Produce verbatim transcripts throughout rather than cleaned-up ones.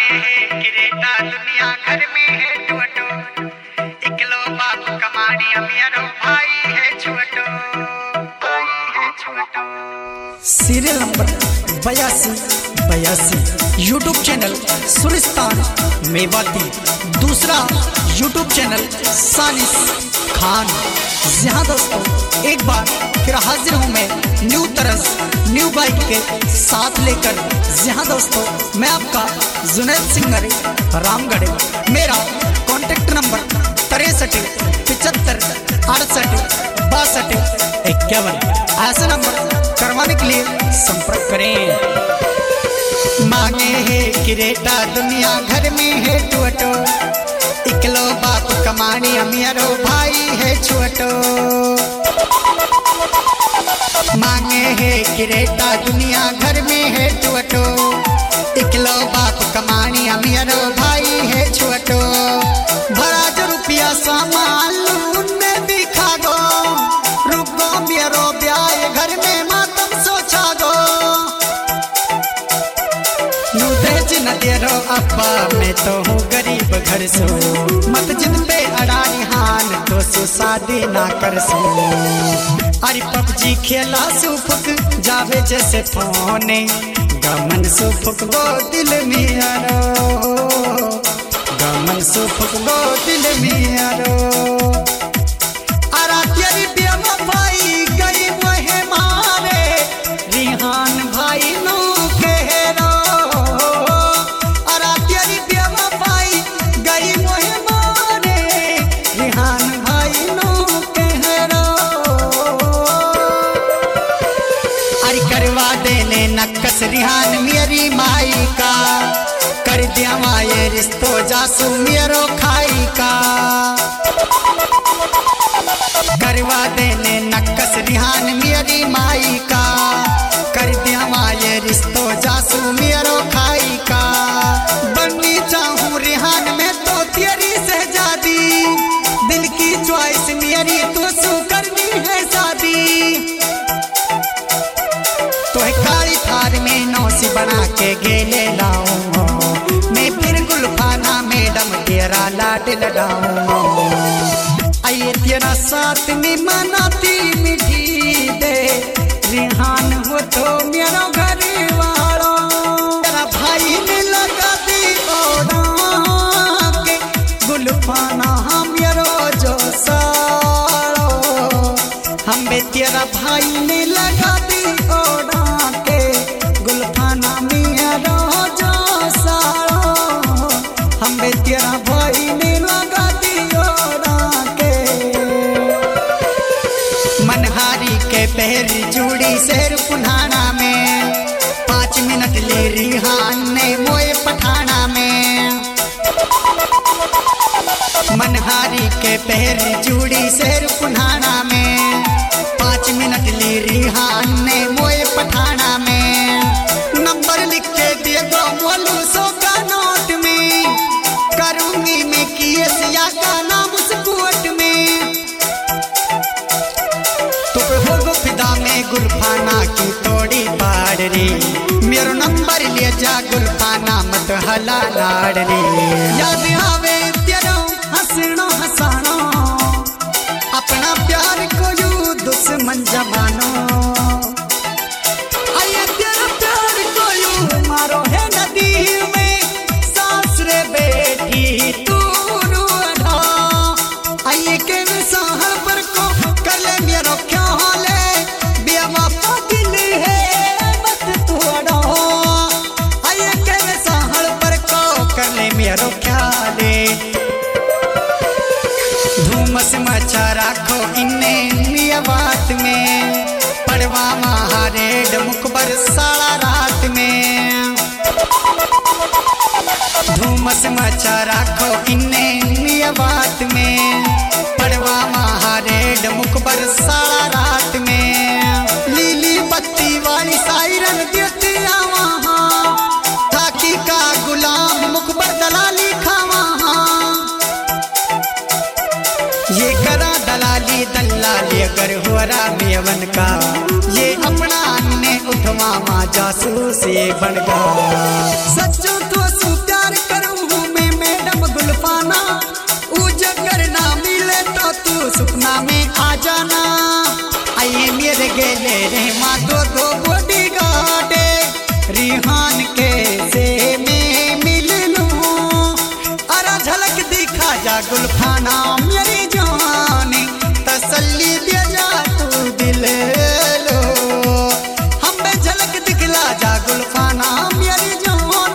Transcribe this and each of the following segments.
Creta दुनिया घर में है टोटो, इकलो बाप कमानी अमीरो भाई है छोटो, भाई है छोटो। सीरियल नंबर बयासी बयासी यूट्यूब चैनल सुरिस्तान मेवाती, दूसरा यूट्यूब चैनल सानिस खान। यहाँ दोस्तों एक बार फिर हाजिर हूँ मैं न्यू तरस न्यू बाइक के साथ लेकर। यहाँ दोस्तों मैं आपका जुनैद सिंगर रामगढ़। मेरा कॉन्टेक्ट नंबर तिरसठ पिचहत्तर अड़सठ बासठ इक्यावन। ऐसे नंबर करवाने के लिए संपर्क करें। मांगे है क्रेटा दुनिया घर में है टोटो, इकलो बाप कमानी अमीरो भाई है छोटो। मांगे है क्रेटा दुनिया घर में है टोटो, इकलो बाप कमानी अमीरो भाई है छोटो। भरा जो रुपया सामान में दिखा गो, रुको मेरो ब्याह घर में मातम सोचा गो। नू तेज न तेरो अब्बा मैं तो हूँ गरीब घर सो, मत जिद पे अड़ानी हान तो सु शादी ना कर सो। अरे पबजी खेला सुफुक जावे जैसे फोने, गमन सुफुक गो दिल में आरो, गमन सुफुक गो दिल में आरो। अरा तेरी बेवफाई गई मोहे मारे, रिहान भाई नो कहरो। अरा तेरी बेवफाई गई मोहे मारे, रिहान भाई नो कहरो। अरे करवा देने नक्कस रिहान मेरी माई का, कर दिया ये रिश्तो जासू मेरो खाई का। करवा देने नक्कस रिहान मेरी माई का, कर दिया ये रिश्तो जासू मेरो खाई का। बननी चाहूँ रिहान में तो तेरी शहजादी, दिल की च्वाइस मेरी तो सू करनी है शादी। तो काली थार में नौसी बना के गेले लाऊंगा, मैं फिर गुलफाना मैडम तेरा लाड लड़ाऊंगा। आइए तेरा साथ में मनाती मीठी दे, रिहान हो तो मेरा घर वाला। तेरा भाई ने लगा दी ओढ़ा के गुलफाना मेरो जो साड़ो, हम बे तेरा भाई ने लगा दी ओढ़ा के गुलफाना मेरो जो साड़ो, हम बे तेरा भाई ने लगा दी ओढ़ा के। मनहारी के पहर जूड़ी शहर पुनाना में, पाँच मिनट ले रिहान ने मोए पठाना में। मनहारी के पहर जूड़ी शहर पुनाना में, पाँच मिनट ले रिहान ने मोए पठाना में। नंबर लिख के दे दो मोलू सौ का नोट में, करूंगी मैं केस या का नाम उस कोर्ट में। तो हो गो फिदा में गुलफाना की तोड़ी पाड़ रे, मेरो नंबर ले जा गुलफाना मत हला लाड़ रे। याद आवे तेरा हंसना हंसाना, अपना प्यार को यू दुश्मन जमानो। आइए तेरा प्यार को यू मारो है नदी में, सास रे बेटी तू रूढ़ा। आइए के सहर पर को कर ले मेरो क्या हाले, बेवफा दिल है मत तोड़ो। आइए के सहर पर को कर ले मेरो क्या ले, धूमस मचा राखो इन्ने मिया बात में, पड़वा महारेड मुकबर सारा रात में। धूमस मचा राखो इन्ने मिया बात में, पड़वा महारेड मुकबर सारा रात में। लीली बत्ती वाली सायरन देती वहाँ, थाकी का गुलाम मुकबर दलाली खावा। ये करा दलाली दलाली अगर हो रहा मेवन का, ये अपना ने उठवा माँ जासूस ये बन गा। सच्चो तो सु प्यार सपना में आ जाना। आइए मेरे गेले रे माँ दो दो बॉडी गार्डे रिहान के से मैं मिल लूं। अरे झलक दिखा जा गुलफाना मेरी जानी, तसल्ली दे जा तू दिल लो। हमें झलक दिखला जा गुलफाना मेरी जान।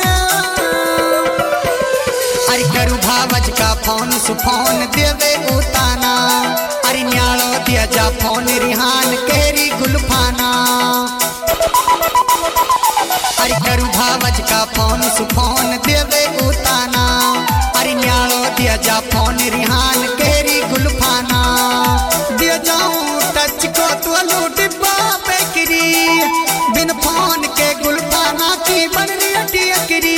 अरे करू भावज का फोन सुफोन देवे उताना। अरे न्यालो दिया जा फोन रिहान केरी गुलफाना। अरे करू भावज का फोन सुफोन देवे उताना। अरे न्यालो दिया जा फोन रिहान केरी गुलफाना। दिया जाऊं टच को तो डिब्बा बेकरी, बिन फोन के गुलफाना की बन रही अटियकरी।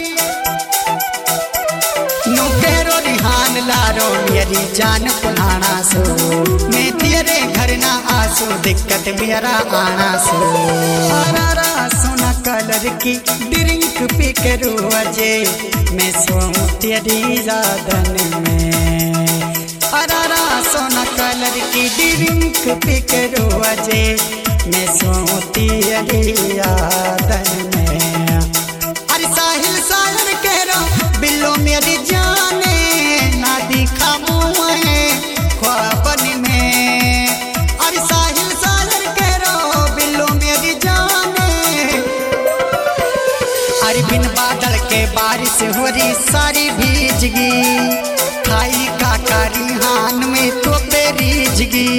नो केरो रिहान लारो मेरी जान पुनाना सो, मैं तेरे घर ना आसू दिक्कत मेरा आना सो। अरारा सोना कलर की ड्रिंक पी करो अजे, मैं सोऊं तेरी यादन में। अरारा सोना कलर की ड्रिंक पी करो अजे, मैं सोऊं तेरी यादन में। अरे साहिल साहिल कह रहा बिल्लो मेरी जाने, ना दिखा मुँहे ख्वाबन में। अरे साहिल साहिल कह रहा बिल्लो मेरी जाने। अरे बिन बादल के बारिश हो रही सारी भीजगी, खाई का कारी हान में तो पेरीजगी।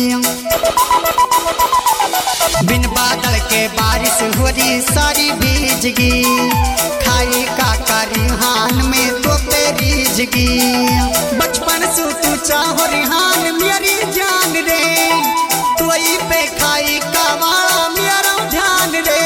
बिन बादल के बारिश हो रही सारी भीजगी, खाई का कारी हान में तो पेरीजगी। बचपन से तू चाहो रिहान मेरी जान रे, तू ही पे खाई का वाला मेरा ध्यान रे।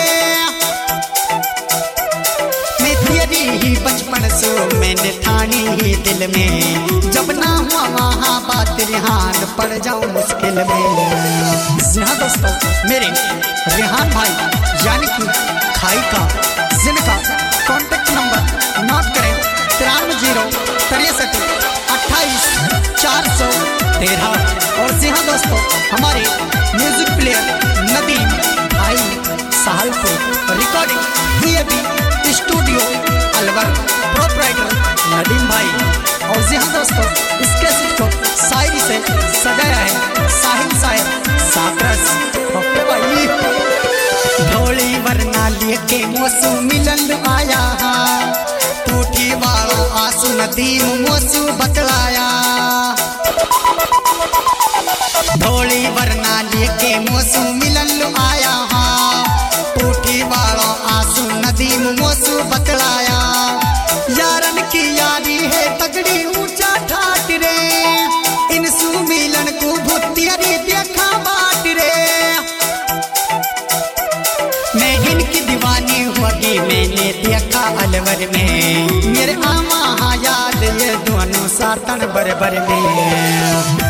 मैं तेरी ही बचपन से मैंने ठानी ही दिल में, जब ना हुआ वहाँ बात रिहान पड़ जाऊं मुश्किल में। जी हाँ दोस्तों, मेरे रिहान भाई यानी कि खाई का जिनका कॉन्टेक्ट नंबर नोट करें तिरानवे जीरो तिरसठ अट्ठाईस चार सौ तेरह। और जी हाँ दोस्तों, हमारे म्यूजिक प्लेयर नदीम भाई साहलपुर रिकॉर्डिंग ये भी स्टूडियो अलवर प्रोपराइटर नदीम भाई। और जी हाँ दोस्तों, इसके सीट को शायरी से सजाया है साहिल साहिब साकरस ओके भाई। ढोली वरना लेके मोसू मिलन आया, टूटी वालों आंसू नदीम मोसू बतलाया। ढोली वरना लेके मोसू मिलन आया, टूटी वालों आंसू नदीम मोसू बतलाया। यारन की यारी है तगड़ी ऊंचा ठाट रे, इनसू मिलन को भूतियरी देखा बाट रे। मैं इनकी दीवानी होगी मैंने देखा अलवर में, मेरे आमा याद ये दोनों सातन बरबर में।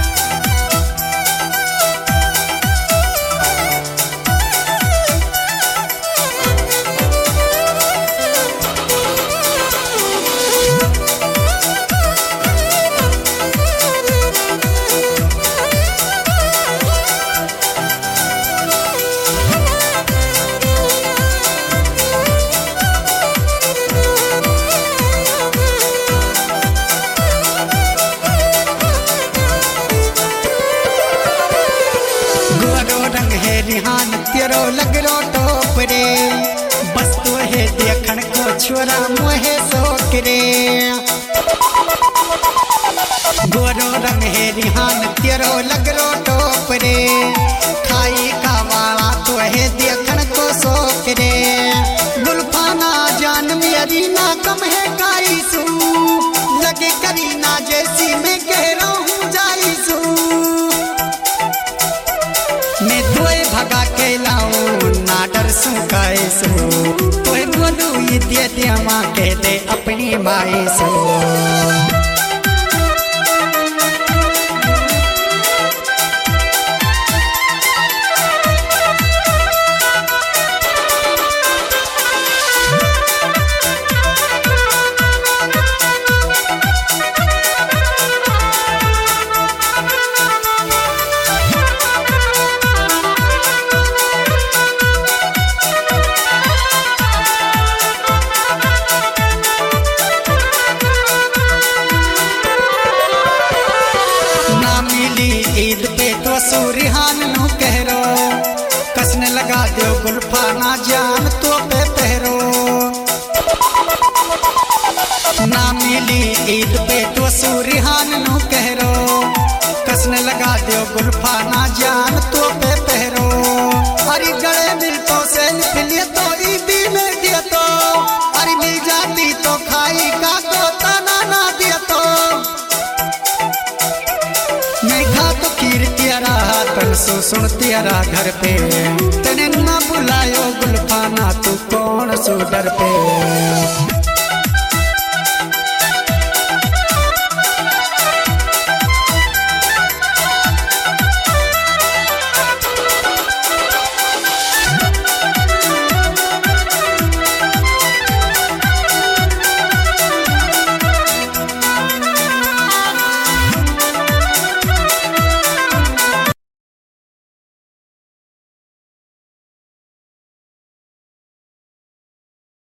रिहान तेरो लगरो टोप रे, बस तो है देखन को छोरा मोहे शौक रे। गोरो रंग है रिहान तेरो लगरो टोप रे, खाई का वाला तो है देखन को शौक रे। गुलफाना जान मेरी ना कम है काईसू, लगे करीना जैसी मैं कह रहा हूँ जाईसू। मैं तोय भगा के लाऊं ना डर सू कैसो, तोय बोलू ये दे दे माँ कह दे अपनी माए सो। गुल्फा ना जान तो पे पहरो ना मिली ईद पे तो सूरिहान नु कहरो कसने लगा दियो गुल्फा ना जान तो पे पहरो अरे गले मिल तो से निकलिए तो ईदी में दिया तो अरे मिल जाती तो खाई का तो तना ना दिया तो मैं खा तो खीर तियारा तन सो सुन तियारा घर पे तने ना बुलायो गुल्फा ना तू कौन सो डर पे।